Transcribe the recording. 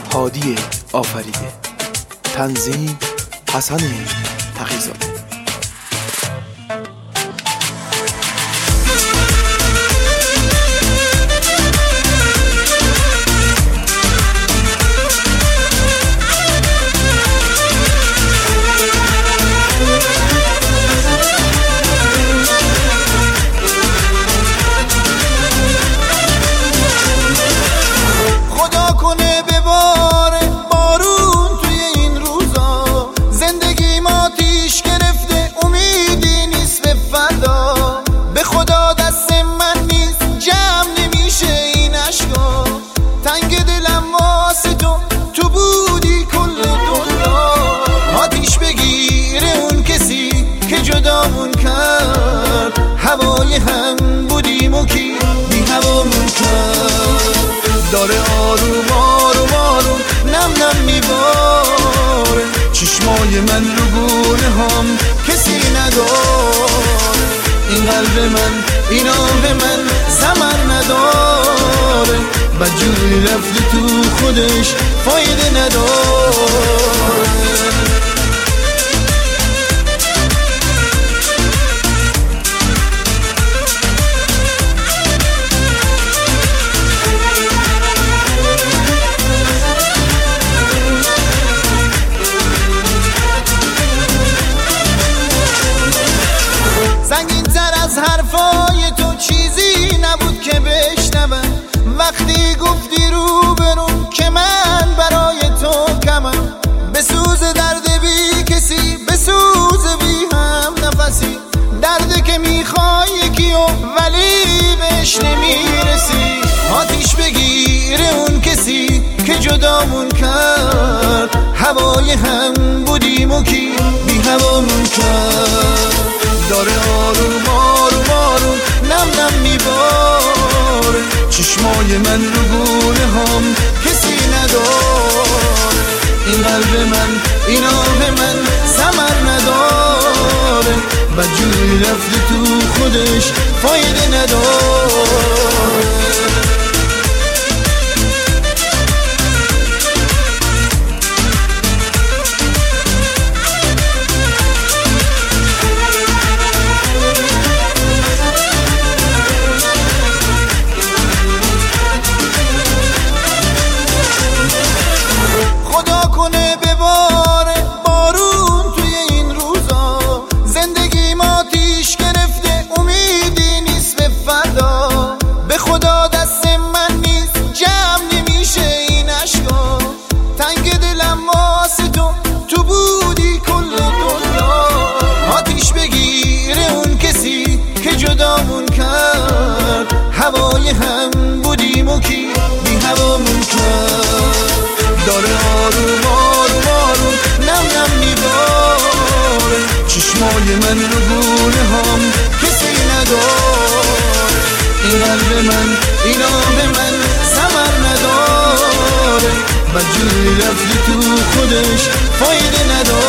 هادی آفریده، تنظیم حسن تقی‌زاده. جدامون کرد، هوای هم بودیم و کی بی هوامون کرد. داره آروم آروم آروم نم نم میباره، چشمای من رو گونه هم کسی نداره. این قلب من این آه من زمر نداره، بدجوری رفته تو خودش فایده نداره. سنگین تر از حرفای تو چیزی نبود که بشنوم، وقتی گفتی رو برون که من برای تو کمم. بسوز درد بی کسی، بسوز بی هم نفسی، درد که میخوای یکیو ولی بهش نمیرسی. آتیش بگیره اون کسی که جدامون کرد، هوای هم بودیم و کی بی هوامون کرد. داره آروم آروم آروم نم نم میباره، چشمای من رو گونه هم کسی نداره. این قلب من این آه من ثمر نداره، بدجوری رفته تو خودش فایده نداره. جدامون کرد، هوای هم بودیم و کی بی هوامون کرد. داره آروم آروم آروم نم نم میباره، چشمای من رو گونه هم کسی نداره. این قلب من این آه من ثمر نداره، بدجوری رفتی تو خودش فایده نداره.